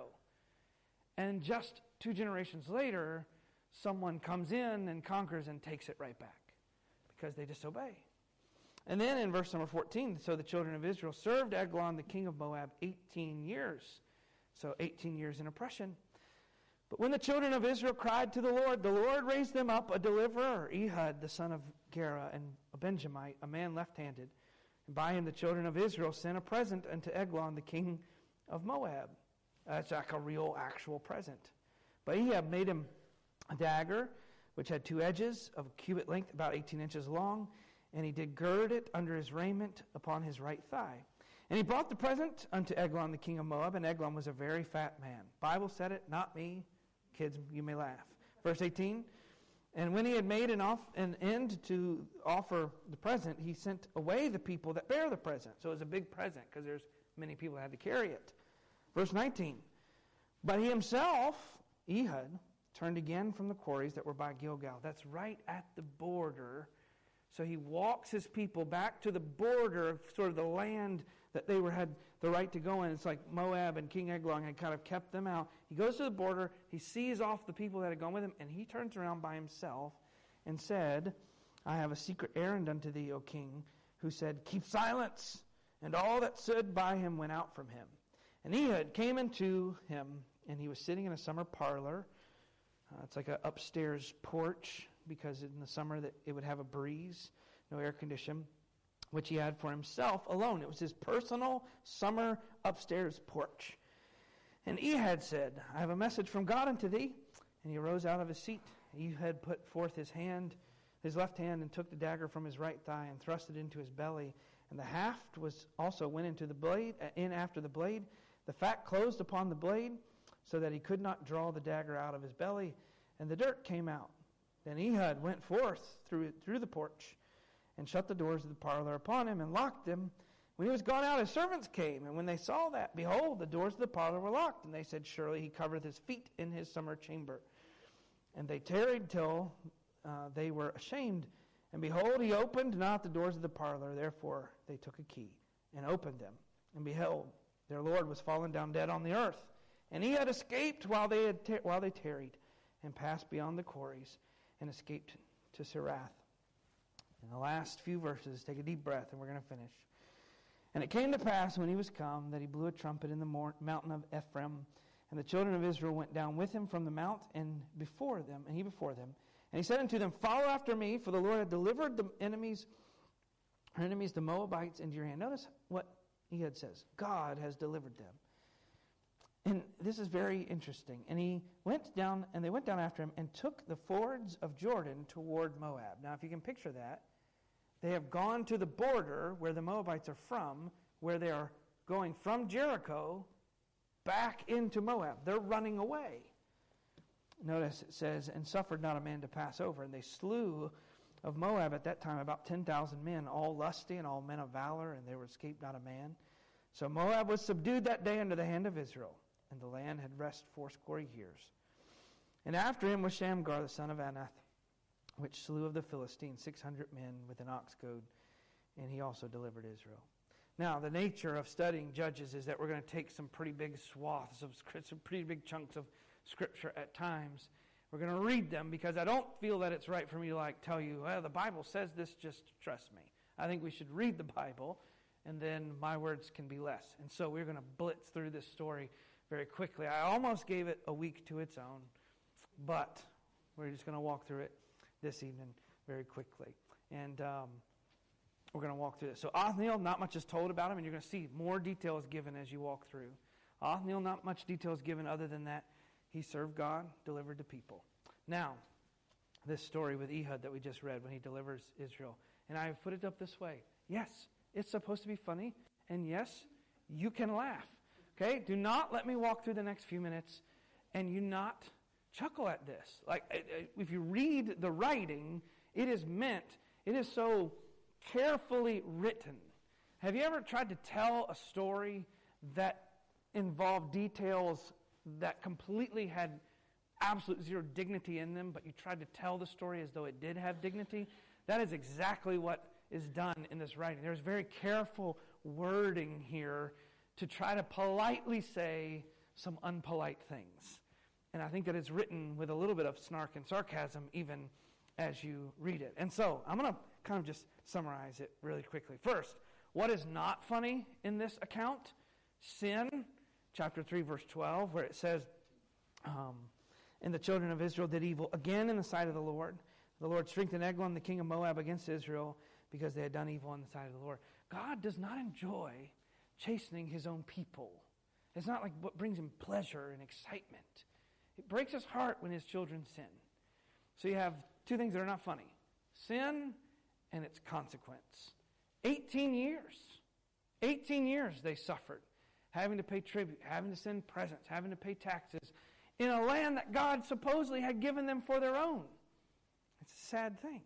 And just two generations later, someone comes in and conquers and takes it right back because they disobey. And then in verse number fourteen, so the children of Israel served Eglon, the king of Moab, eighteen years. So eighteen years in oppression. But when the children of Israel cried to the Lord, the Lord raised them up a deliverer, Ehud, the son of Gera, and a Benjamite, a man left-handed. And by him the children of Israel sent a present unto Eglon, the king of Moab. That's like a real, actual present. But Ehud made him a dagger, which had two edges of a cubit length, about eighteen inches long, and he did gird it under his raiment upon his right thigh. And he brought the present unto Eglon, the king of Moab, and Eglon was a very fat man. Bible said it, not me. Kids, you may laugh. Verse eighteen, and when he had made an, off, an end to offer the present, he sent away the people that bear the present. So it was a big present because there's many people that had to carry it. Verse nineteen, but he himself, Ehud, turned again from the quarries that were by Gilgal. That's right at the border. So he walks his people back to the border of sort of the land that they were had the right to go in. It's like Moab and King Eglon had kind of kept them out. He goes to the border, he sees off the people that had gone with him, and he turns around by himself and said, I have a secret errand unto thee, O king, who said, keep silence. And all that stood by him went out from him. And Ehud came into him, and he was sitting in a summer parlor. Uh, it's like an upstairs porch, because in the summer that it would have a breeze, no air condition, which he had for himself alone. It was his personal summer upstairs porch. And Ehud said, I have a message from God unto thee. And he arose out of his seat. Ehud put forth his hand, his left hand, and took the dagger from his right thigh and thrust it into his belly. And the haft was also went into the blade, uh, in after the blade. The fat closed upon the blade. so that he could not draw the dagger out of his belly, and the dirt came out. Then Ehud went forth through, through the porch and shut the doors of the parlor upon him and locked them. When he was gone out, his servants came, and when they saw that, behold, the doors of the parlor were locked. And they said, surely he covereth his feet in his summer chamber. And they tarried till uh, they were ashamed. And behold, he opened not the doors of the parlor. Therefore they took a key and opened them. And behold, their Lord was fallen down dead on the earth. And he had escaped while they had tar- while they tarried, and passed beyond the quarries, and escaped to Serath. In the last few verses, take a deep breath, and we're going to finish. And it came to pass, when he was come, that he blew a trumpet in the mor- mountain of Ephraim, and the children of Israel went down with him from the mount, and before them, and he before them. And he said unto them, follow after me, for the Lord had delivered the enemies, our enemies, the Moabites, into your hand. Notice what Ehud says. God has delivered them. And this is very interesting. And he went down, and they went down after him, and took the fords of Jordan toward Moab. Now, if you can picture that, they have gone to the border where the Moabites are from, where they are going from Jericho back into Moab. They're running away. Notice it says, and suffered not a man to pass over. And they slew of Moab at that time about ten thousand men, all lusty and all men of valor, and there escaped not a man. So Moab was subdued that day under the hand of Israel, and the land had rest fourscore years. And after him was Shamgar the son of Anath, which slew of the Philistines six hundred men with an ox goad, and he also delivered Israel. Now, the nature of studying Judges is that we're going to take some pretty big swaths of scripture, some pretty big chunks of Scripture at times. We're going to read them because I don't feel that it's right for me to like tell you, well, the Bible says this, just trust me. I think we should read the Bible, and then my words can be less. And so we're going to blitz through this story very quickly. I almost gave it a week to its own, but we're just going to walk through it this evening very quickly. And um, we're going to walk through this. So Othniel, not much is told about him, and you're going to see more details given as you walk through. Othniel, not much details given other than that he served God, delivered the people. Now, this story with Ehud that we just read when he delivers Israel. And I have put it up this way. Yes, it's supposed to be funny, and yes, you can laugh. Okay? Do not let me walk through the next few minutes and you not chuckle at this. Like, if you read the writing, it is meant, it is so carefully written. Have you ever tried to tell a story that involved details that completely had absolute zero dignity in them, but you tried to tell the story as though it did have dignity? That is exactly what is done in this writing. There's very careful wording here to try to politely say some unpolite things. And I think that it's written with a little bit of snark and sarcasm even as you read it. And so I'm going to kind of just summarize it really quickly. First, what is not funny in this account? Sin, chapter three, verse twelve, where it says, um, and the children of Israel did evil again in the sight of the Lord. The Lord strengthened Eglon, the king of Moab, against Israel because they had done evil in the sight of the Lord. God does not enjoy chastening his own people. It's not like what brings him pleasure and excitement. It breaks his heart when his children sin. So you have two things that are not funny. Sin and its consequence. eighteen years. eighteen years they suffered. Having to pay tribute, having to send presents, having to pay taxes in a land that God supposedly had given them for their own. It's a sad thing.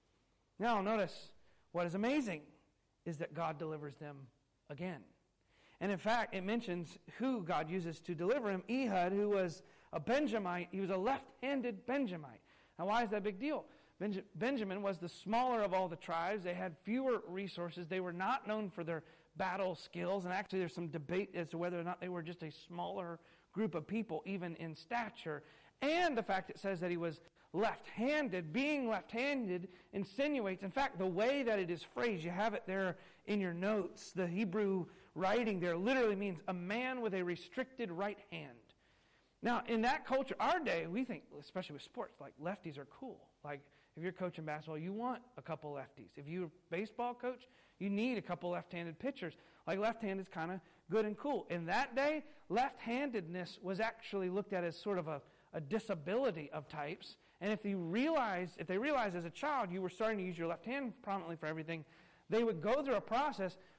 Now notice, what is amazing is that God delivers them again. And in fact, it mentions who God uses to deliver him. Ehud, who was a Benjamite, he was a left-handed Benjamite. Now why is that a big deal? Benj- Benjamin was the smaller of all the tribes. They had fewer resources. They were not known for their battle skills. And actually there's some debate as to whether or not they were just a smaller group of people, even in stature. And the fact it says that he was left-handed, being left-handed insinuates, in fact, the way that it is phrased, you have it there in your notes, the Hebrew writing there literally means a man with a restricted right hand. Now, in that culture, our day, we think, especially with sports, like lefties are cool. Like, if you're coaching basketball, you want a couple lefties. If you're a baseball coach, you need a couple left-handed pitchers. Like, left-hand is kind of good and cool. In that day, left-handedness was actually looked at as sort of a, a disability of types. And if you realize, if they realized as a child you were starting to use your left hand prominently for everything, they would go through a process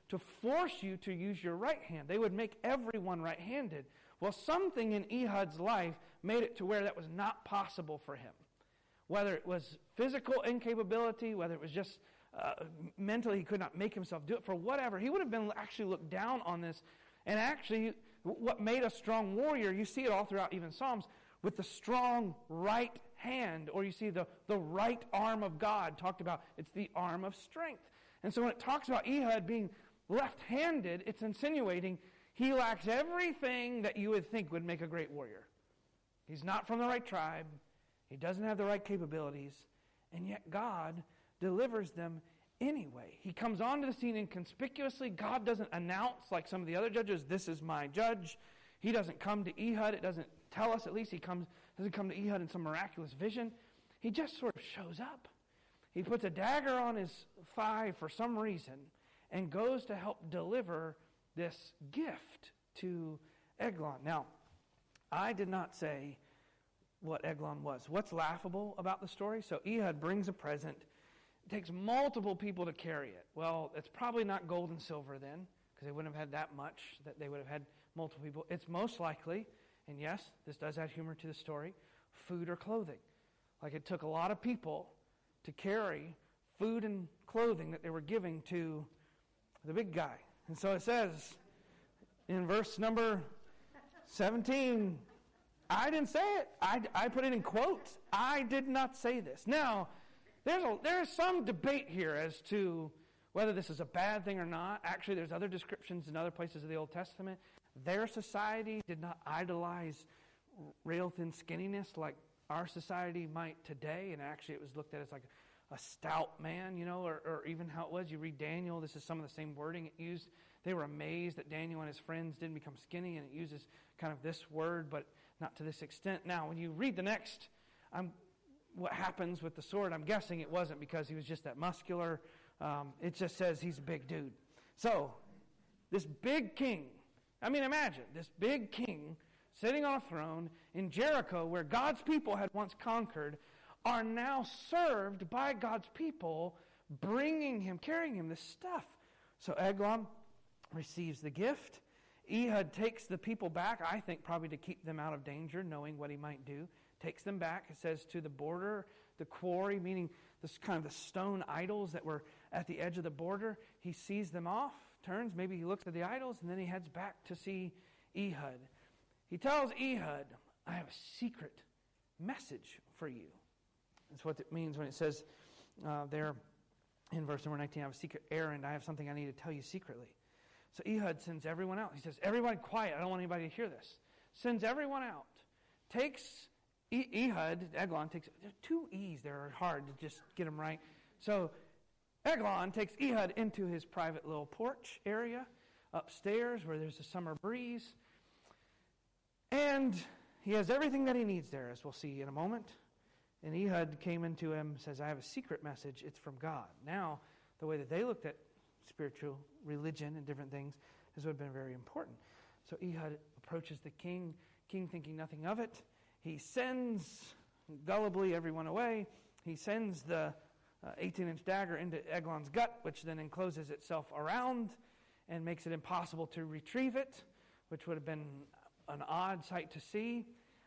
to force you to use your right hand. They would make everyone right-handed. Well, something in Ehud's life made it to where that was not possible for him. Whether it was physical incapability, whether it was just uh, mentally he could not make himself do it, for whatever, he would have been actually looked down on this. And actually, what made a strong warrior, you see it all throughout even Psalms, with the strong right hand, or you see the, the right arm of God talked about. It's the arm of strength. And so when it talks about Ehud being left-handed, it's insinuating he lacks everything that you would think would make a great warrior. He's not from the right tribe. He doesn't have the right capabilities. And yet God delivers them anyway. He comes onto the scene inconspicuously. God doesn't announce, like some of the other judges, this is my judge. He doesn't come to Ehud. It doesn't tell us, at least he comes doesn't come to Ehud in some miraculous vision. He just sort of shows up. He puts a dagger on his thigh for some reason and goes to help deliver this gift to Eglon. Now, I did not say what Eglon was. What's laughable about the story? So Ehud brings a present. It takes multiple people to carry it. Well, it's probably not gold and silver then, because they wouldn't have had that much, that they would have had multiple people. It's most likely, and yes, this does add humor to the story, food or clothing. Like it took a lot of people to carry food and clothing that they were giving to the big guy. And so it says in verse number seventeen, I didn't say it. I, I put it in quotes. I did not say this. Now, there's a, there's some debate here as to whether this is a bad thing or not. Actually, there's other descriptions in other places of the Old Testament. Their society did not idolize rail-thin skinniness like our society might today, and actually it was looked at as like a stout man, you know, or, or even how it was. You read Daniel, this is some of the same wording it used. They were amazed that Daniel and his friends didn't become skinny, and it uses kind of this word, but not to this extent. Now, when you read the next, um, what happens with the sword, I'm guessing it wasn't because he was just that muscular. Um, it just says he's a big dude. So, this big king, I mean, imagine, this big king sitting on a throne in Jericho where God's people had once conquered, are now served by God's people, bringing him, carrying him this stuff. So Eglon receives the gift. Ehud takes the people back, I think probably to keep them out of danger, knowing what he might do. Takes them back, it says, to the border, the quarry, meaning this kind of the stone idols that were at the edge of the border. He sees them off, turns, maybe he looks at the idols, and then he heads back to see Ehud. He tells Ehud, I have a secret message for you. That's what it means when it says uh, there in verse number nineteen, I have a secret errand. I have something I need to tell you secretly. So Ehud sends everyone out. He says, everybody quiet. I don't want anybody to hear this. Sends everyone out. Takes e- Ehud, Eglon takes, there are two E's there are hard to just get them right. So Eglon takes Ehud into his private little porch area upstairs where there's a summer breeze. And he has everything that he needs there, as we'll see in a moment. And Ehud came into him and says, I have a secret message. It's from God. Now, the way that they looked at spiritual religion and different things has would have been very important. So Ehud approaches the king, king thinking nothing of it. He sends gullibly everyone away. He sends the uh, eighteen-inch dagger into Eglon's gut, which then encloses itself around and makes it impossible to retrieve it, which would have been an odd sight to see.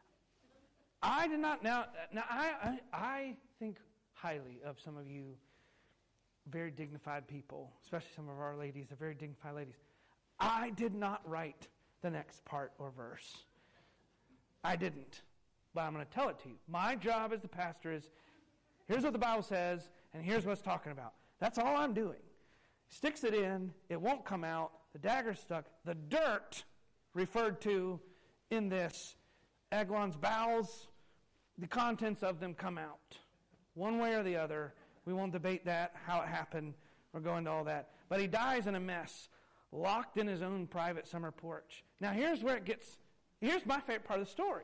I did not, now, now I, I, I think highly of some of you very dignified people, especially some of our ladies, the very dignified ladies. I did not write the next part or verse. I didn't, but I'm going to tell it to you. My job as the pastor is, here's what the Bible says, and here's what it's talking about. That's all I'm doing. Sticks it in, it won't come out, the dagger's stuck, the dirt referred to in this, Eglon's bowels, the contents of them come out. One way or the other. We won't debate that, how it happened, or go into all that. But he dies in a mess, locked in his own private summer porch. Now here's where it gets, here's my favorite part of the story.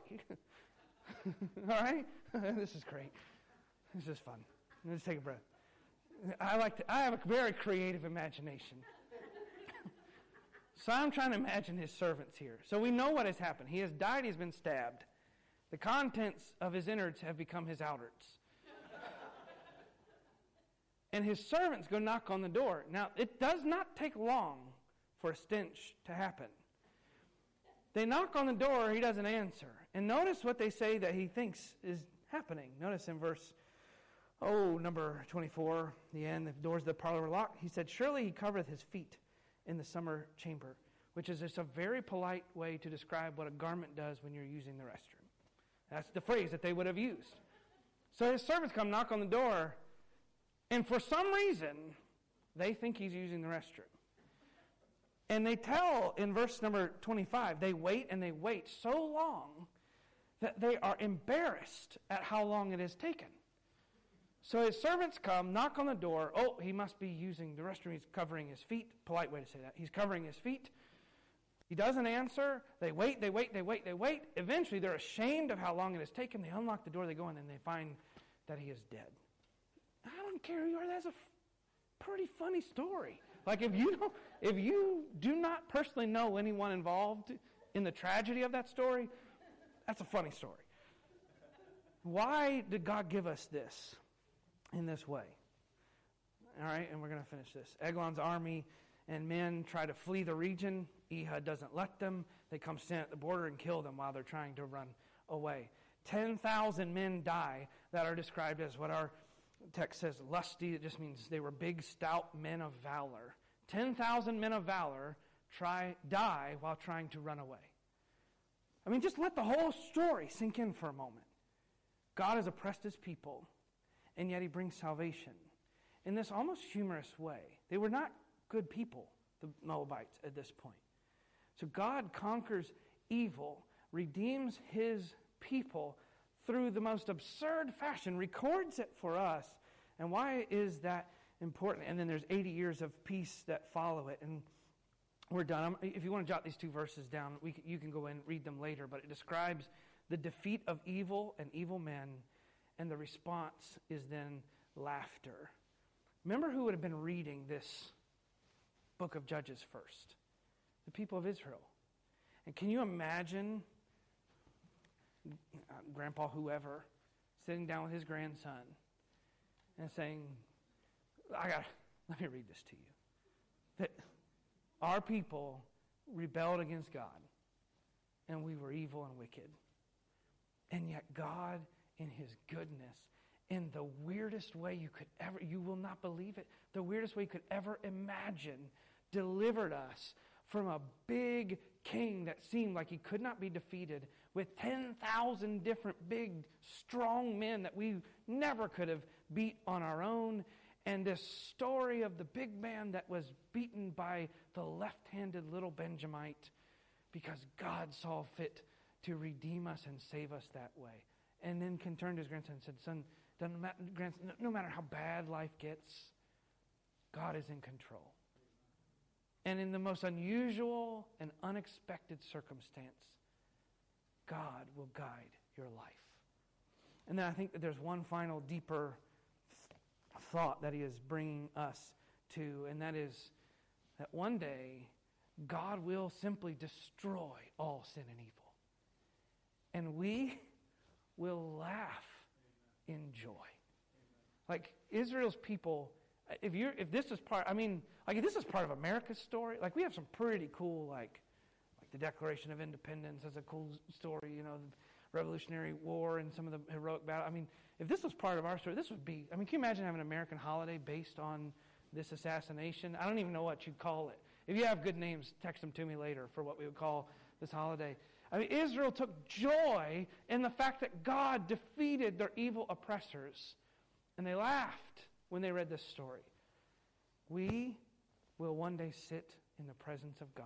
All right? This is great. This is fun. Let's take a breath. I like to, I have a very creative imagination. So I'm trying to imagine his servants here. So we know what has happened. He has died, he's been stabbed. The contents of his innards have become his outards. And his servants go knock on the door. Now, it does not take long for a stench to happen. They knock on the door, he doesn't answer. And notice what they say that he thinks is happening. Notice in verse, oh, number twenty-four, the end, the doors of the parlor were locked. He said, surely he covereth his feet in the summer chamber, which is just a very polite way to describe what a garment does when you're using the restroom. That's the phrase that they would have used. So his servants come knock on the door, and for some reason, they think he's using the restroom. And they tell in verse number twenty-five, they wait and they wait so long that they are embarrassed at how long it has taken. So his servants come, knock on the door. Oh, he must be using the restroom. He's covering his feet. Polite way to say that. He's covering his feet. He doesn't answer. They wait, they wait, they wait, they wait. Eventually, they're ashamed of how long it has taken. They unlock the door, they go in, and they find that he is dead. I don't care who you are. That's a f- pretty funny story. Like if you don't, if you do not personally know anyone involved in the tragedy of that story, that's a funny story. Why did God give us this in this way? All right, and we're going to finish this. Eglon's army and men try to flee the region. Ehud doesn't let them. They come stand at the border and kill them while they're trying to run away. ten thousand men die that are described as what our text says lusty. It just means they were big, stout men of valor. ten thousand men of valor try die while trying to run away. I mean, just let the whole story sink in for a moment. God has oppressed his people, and yet he brings salvation in this almost humorous way. They were not good people, the Moabites, at this point. So God conquers evil, redeems his people through the most absurd fashion, records it for us. And why is that important? And then there's eighty years of peace that follow it. And we're done. I'm, if you want to jot these two verses down, we can, you can go in and read them later. But it describes the defeat of evil and evil men, and the response is then laughter. Remember who would have been reading this book of Judges first? The people of Israel. And can you imagine uh, Grandpa whoever sitting down with his grandson and saying, I got let me read this to you. That our people rebelled against God, and we were evil and wicked. And yet God, in his goodness, in the weirdest way you could ever, you will not believe it, the weirdest way you could ever imagine, delivered us from a big king that seemed like he could not be defeated, with ten thousand different big, strong men that we never could have beat on our own. And this story of the big man that was beaten by the left-handed little Benjamite because God saw fit to redeem us and save us that way. And then can turn to his grandson and said, son, doesn't matter, grandson, no matter how bad life gets, God is in control. And in the most unusual and unexpected circumstance, God will guide your life. And then I think that there's one final deeper thought that he is bringing us to, and that is that one day God will simply destroy all sin and evil. And we will laugh in joy. Like Israel's people, if you if this is part, I mean, like if this is part of America's story, like we have some pretty cool, like like the Declaration of Independence is a cool story, you know, the Revolutionary War and some of the heroic battle. I mean, if this was part of our story, this would be, I mean, can you imagine having an American holiday based on this assassination? I don't even know what you'd call it. If you have good names, text them to me later for what we would call this holiday. I mean, Israel took joy in the fact that God defeated their evil oppressors. And they laughed when they read this story. We will one day sit in the presence of God,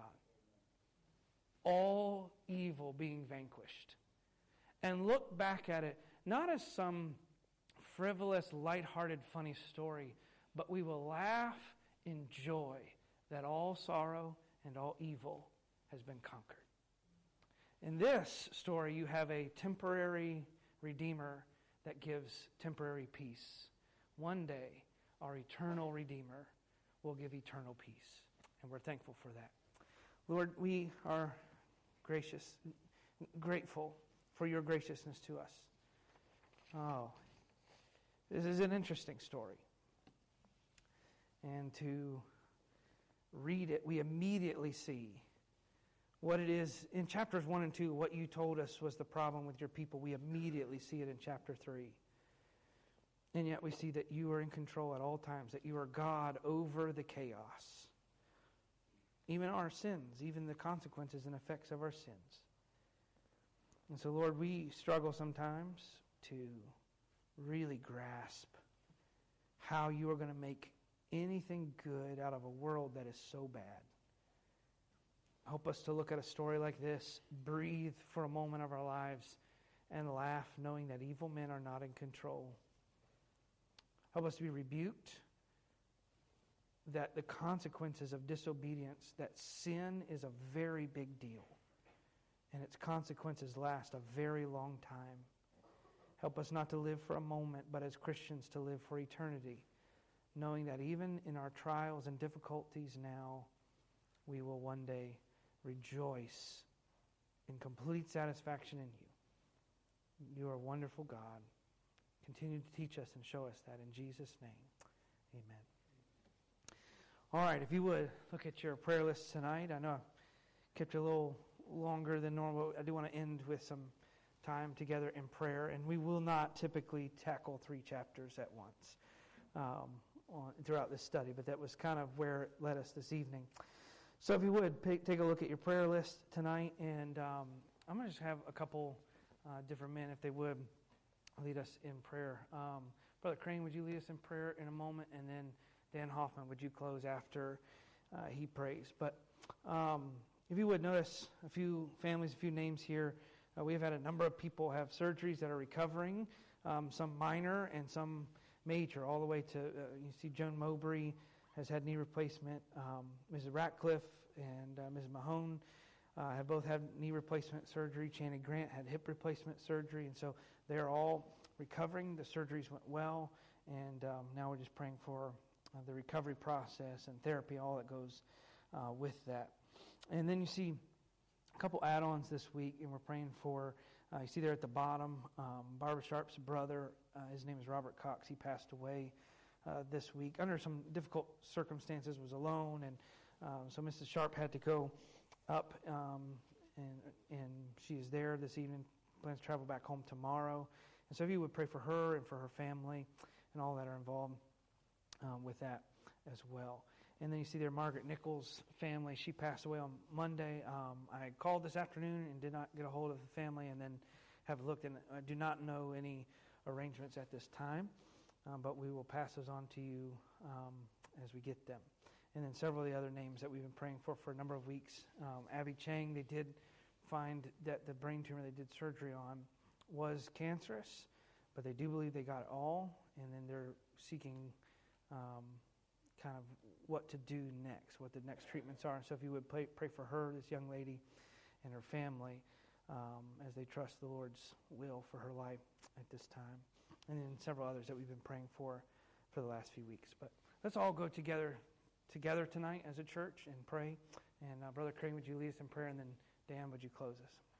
all evil being vanquished, and look back at it not as some frivolous, lighthearted, funny story, but we will laugh in joy that all sorrow and all evil has been conquered. In this story, you have a temporary Redeemer that gives temporary peace. One day, our eternal Redeemer will give eternal peace, and we're thankful for that. Lord, we are gracious, grateful for your graciousness to us. Oh, this is an interesting story. And to read it, we immediately see what it is. In chapters one and two, what you told us was the problem with your people, we immediately see it in chapter three. And yet we see that you are in control at all times, that you are God over the chaos. Even our sins, even the consequences and effects of our sins. And so, Lord, we struggle sometimes to really grasp how you are going to make anything good out of a world that is so bad. Help us to look at a story like this, breathe for a moment of our lives, and laugh knowing that evil men are not in control. Help us to be rebuked, that the consequences of disobedience, that sin is a very big deal, and its consequences last a very long time. Help us not to live for a moment, but as Christians to live for eternity, knowing that even in our trials and difficulties now, we will one day rejoice in complete satisfaction in you. You are a wonderful God. Continue to teach us and show us that in Jesus' name. Amen. All right, if you would, look at your prayer list tonight. I know I kept you a little longer than normal. I do want to end with some time together in prayer, and we will not typically tackle three chapters at once um, on, throughout this study, but that was kind of where it led us this evening. So if you would, pay, take a look at your prayer list tonight, and um, I'm going to just have a couple uh, different men, if they would, lead us in prayer. Um, Brother Crane, would you lead us in prayer in a moment, and then Dan Hoffman, would you close after uh, he prays? But um, if you would notice a few families, a few names here. Uh, we have had a number of people have surgeries that are recovering, um, some minor and some major, all the way to, uh, you see Joan Mowbray has had knee replacement. Um, Missus Ratcliffe and uh, Missus Mahone uh, have both had knee replacement surgery. Channing Grant had hip replacement surgery, and so they're all recovering. The surgeries went well, and um, now we're just praying for uh, the recovery process and therapy, all that goes uh, with that. And then you see a couple add-ons this week, and we're praying for, uh, you see there at the bottom, um, Barbara Sharp's brother. Uh, his name is Robert Cox. He passed away uh, this week under some difficult circumstances, was alone, and um, so Missus Sharp had to go up, um, and and she is there this evening, plans to travel back home tomorrow. And so if you would pray for her and for her family and all that are involved um, with that as well. And then you see there Margaret Nichols' family. She passed away on Monday. Um, I called this afternoon and did not get a hold of the family, and then have looked, and I do not know any arrangements at this time, um, but we will pass those on to you um, as we get them. And then several of the other names that we've been praying for for a number of weeks. Um, Abby Chang, they did find that the brain tumor they did surgery on was cancerous, but they do believe they got it all, and then they're seeking um, kind of what to do next, what the next treatments are. And so if you would pray, pray for her, this young lady, and her family um, as they trust the Lord's will for her life at this time. And then several others that we've been praying for for the last few weeks. But let's all go together together tonight as a church and pray. And uh, Brother Craig, would you lead us in prayer? And then Dan, would you close us?